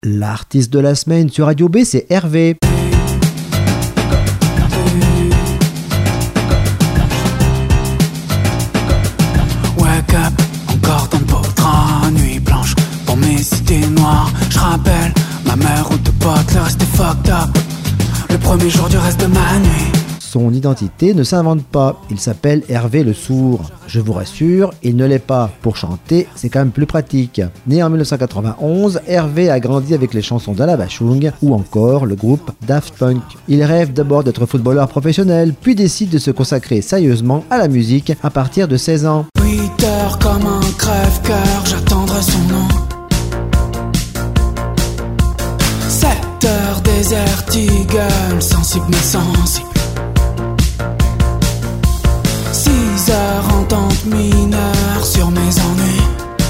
L'artiste de la semaine sur Radio B, c'est Hervé. Wake up, encore dans le beau nuit blanche pour mes cités noires. Je rappelle ma mère ou deux potes, le reste est fucked up. Le premier jour du reste de ma nuit. Son identité ne s'invente pas, il s'appelle Hervé le Sourd. Je vous rassure, il ne l'est pas. Pour chanter, c'est quand même plus pratique. Né en 1991, Hervé a grandi avec les chansons d'Alain Bachung ou encore le groupe Daft Punk. Il rêve d'abord d'être footballeur professionnel, puis décide de se consacrer sérieusement à la musique à partir de 16 ans. 8 heures comme un crève-cœur, j'attendrai son nom. 7 heures désert eagle, sensible mais sensible. 6 heures en tente mineure sur mes ennuis.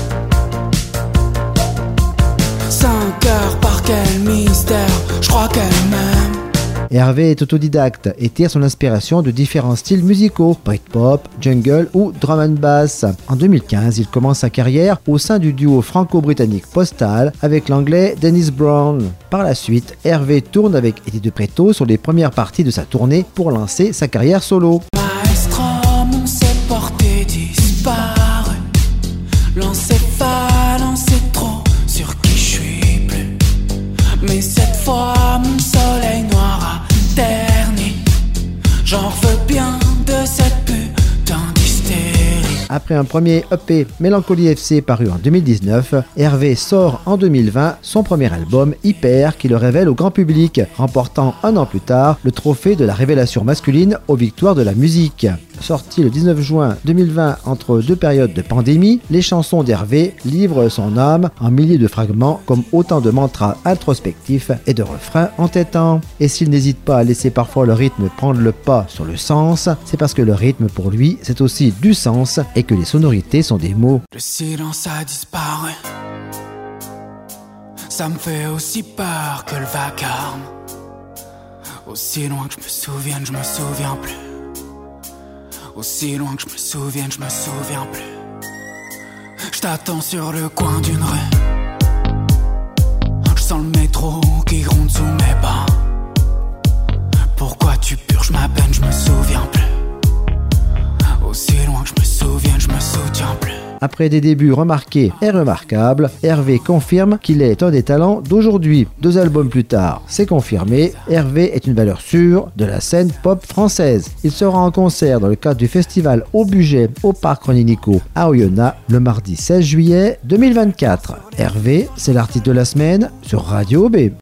5 heures par quel mystère, je crois qu'elle m'aime. Hervé est autodidacte et tire son inspiration de différents styles musicaux, Britpop, jungle ou drum and bass. En 2015, il commence sa carrière au sein du duo franco-britannique Postal avec l'anglais Dennis Brown. Par la suite, Hervé tourne avec Eddie De Pretto sur les premières parties de sa tournée pour lancer sa carrière solo. On s'est porté disparu. L'encéphale, on sait trop sur qui je suis plus. Mais cette fois, mon soleil noir a terni. J'en veux bien de cette putain d'hystérie. Après un premier EP, Mélancolie FC, paru en 2019, Hervé sort en 2020 son premier album, Hyper, qui le révèle au grand public, remportant un an plus tard le trophée de la révélation masculine aux victoires de la musique. Sorti le 19 juin 2020 entre deux périodes de pandémie, les chansons d'Hervé livrent son âme en milliers de fragments comme autant de mantras introspectifs et de refrains entêtants. Et s'il n'hésite pas à laisser parfois le rythme prendre le pas sur le sens, c'est parce que le rythme pour lui c'est aussi du sens et que les sonorités sont des mots. Le silence a disparu. Ça me fait aussi peur que le vacarme. Aussi loin que je me souvienne, je me souviens plus. Aussi loin que je me souvienne plus. Je t'attends sur le coin d'une rue. Je sens le métro qui gronde sous mes pas. Pourquoi tu purges ma peine, je me souviens plus. Aussi loin que je me soutiens plus. Après des débuts remarqués et remarquables, Hervé confirme qu'il est un des talents d'aujourd'hui. 2 albums plus tard, c'est confirmé, Hervé est une valeur sûre de la scène pop française. Il sera en concert dans le cadre du festival Au Budget au Parc René Nico à Oyonnax le mardi 16 juillet 2024. Hervé, c'est l'artiste de la semaine sur Radio B.